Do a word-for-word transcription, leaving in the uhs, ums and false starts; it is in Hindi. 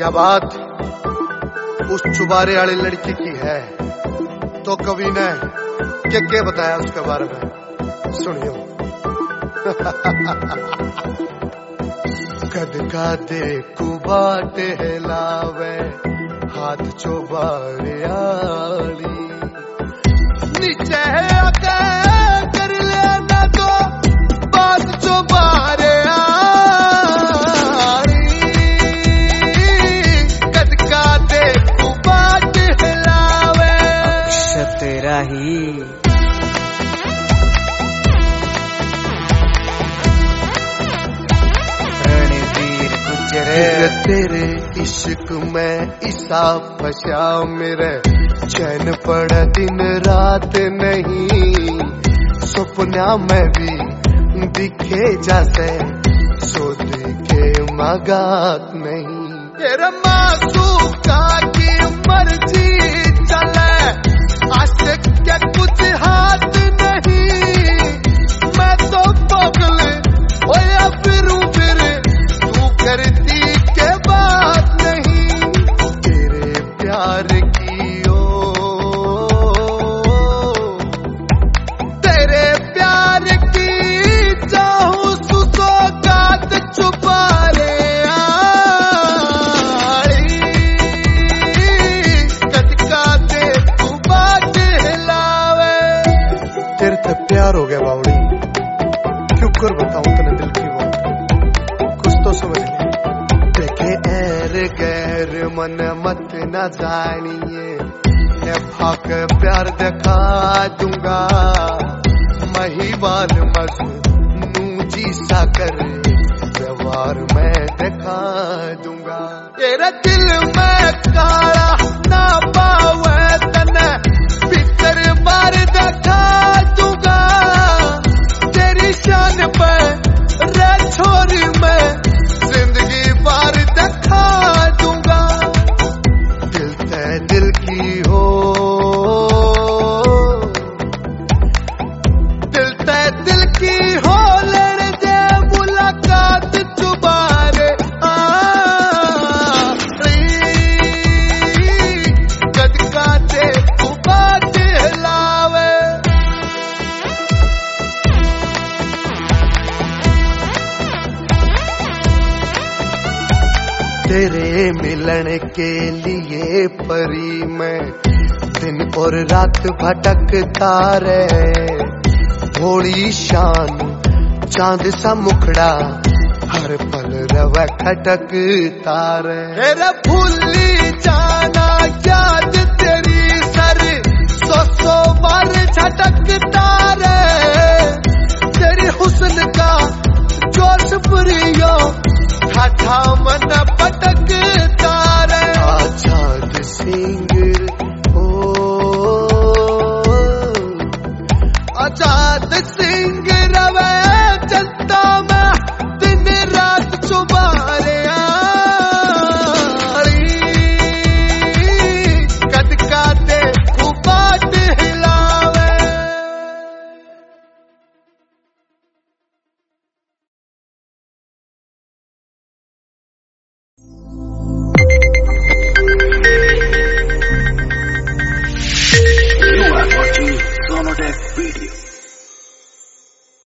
क्या बात उस चुबारे वाली लड़की की है तो कवि ने क्या क्या बताया उसके बारे में, सुनियो। कद का दे कुबाट हिलावे हाथ चुबारे आली, नीचे आके कर लेना तो बात चुबारे आली, कद का दे कुबाट हिलावे तेरा ही रणवीर गुजरे। तेरे इश्क में ईसा फसा मेरे, चैन पड़ा दिन रात नहीं, सपना में भी दिखे जैसे सो दिखे मगात नहीं। तेरा मासूम का की मर्जी चले, आशिक के कुछ हाथ नहीं, मैं तो पागल होया फिरूं फिर तू करती के बात नहीं। तेरे प्यार की ओ तेरे प्यार की चाहूं सुसौगात छुपा रे आली, कद का दे तू बात हिलावे। तेरे से प्यार हो गया बावड़ी, क्यों कर बताऊं तेने दिल की बात, कुछ तो समझ ले। देखे एर गैर मन मत न जानिए, मैं भाग प्यार दिखा दूंगा, महिवाल मत नू जी सा कर व्यवहार मैं दिखा दूंगा। तेरा दिल में काला ना पावे तने भीतर बार दिखा दूंगा, तेरी शान पे रे छोरी मैं जिंदगी बार दिखा दूंगा। दिल ते दिल की हो, दिल ते दिल की हो, लेने दे मुलाकात चुबारे आली, कद का दे तू बात हिलावे। तेरे मिलन के लिए परी मैं दिन और रात भटकता रे, भोली शान चांद सा मुखड़ा हर पल रवा खटकता रे। तेरा भूली जाना याद तेरी सर सौ सौ बार झटकता रे, तेरी हुस्न का जोश पुरियो ठाठा मन